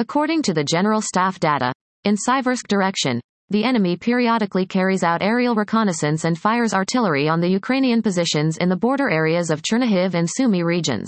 According to the General Staff data, in Siversk direction, the enemy periodically carries out aerial reconnaissance and fires artillery on the Ukrainian positions in the border areas of Chernihiv and Sumy regions.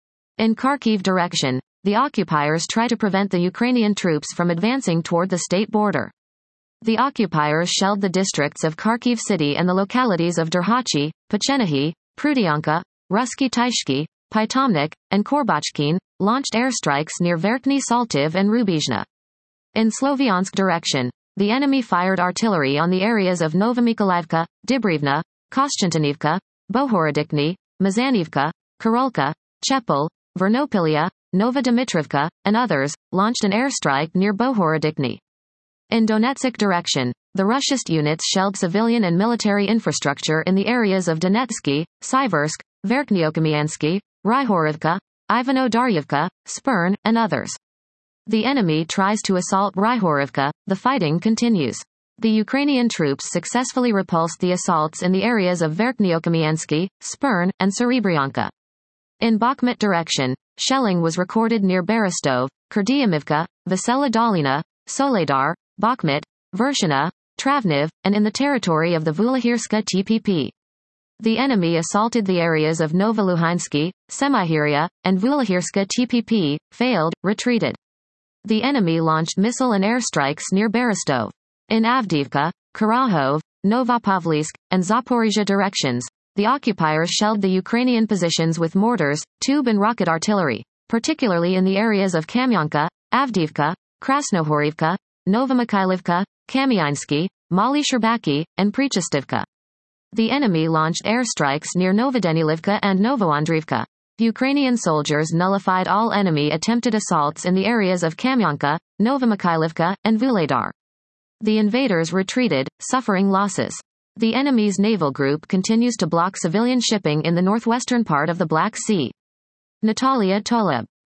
In Kharkiv direction, the occupiers try to prevent the Ukrainian troops from advancing toward the state border. The occupiers shelled the districts of Kharkiv city and the localities of Derhachi, Pechenihi, Prudyanka, Russky Tyshky, Pytomnik, and Korbachkin, launched airstrikes near Verkhny Saltiv and Rubizhna. In Sloviansk direction, the enemy fired artillery on the areas of Novomykolaivka, Dibrivna, Kostantinivka, Bohorodikny, Mazanivka, Korolka, Chepel, Vernopilia, Novodimitrivka, and others, launched an airstrike near Bohorodikny. In Donetsk direction, the Russist units shelled civilian and military infrastructure in the areas of Donetsky, Siversk, Verkhnyokamyansky, Ryhorivka, Ivano-Daryivka, Spern, and others. The enemy tries to assault Ryhorivka. The fighting continues. The Ukrainian troops successfully repulsed the assaults in the areas of Verkhnyokamyansky, Spern, and Serebryanka. In Bakhmut direction, shelling was recorded near Berestov, Kurdyamivka, Vesela Dolina, Soledar, Bakhmut, Vershina, Travniv, and in the territory of the Vulahirska TPP. The enemy assaulted the areas of Novoluhansky, Semihiria, and Vulahirska TPP, failed, retreated. The enemy launched missile and airstrikes near Berestov. In Avdiivka, Kurahov, Novopavlivsk, and Zaporizhia directions, the occupiers shelled the Ukrainian positions with mortars, tube and rocket artillery, particularly in the areas of Kamyanka, Avdiivka, Krasnohorivka, Novomykhailivka, Kamyansky, Mali Sherbaki, and Prechestivka. The enemy launched airstrikes near Novodenilivka and Novoandriivka. Ukrainian soldiers nullified all enemy attempted assaults in the areas of Kamyanka, Novomykhailivka, and Vuhledar. The invaders retreated, suffering losses. The enemy's naval group continues to block civilian shipping in the northwestern part of the Black Sea. Natalia Toleb.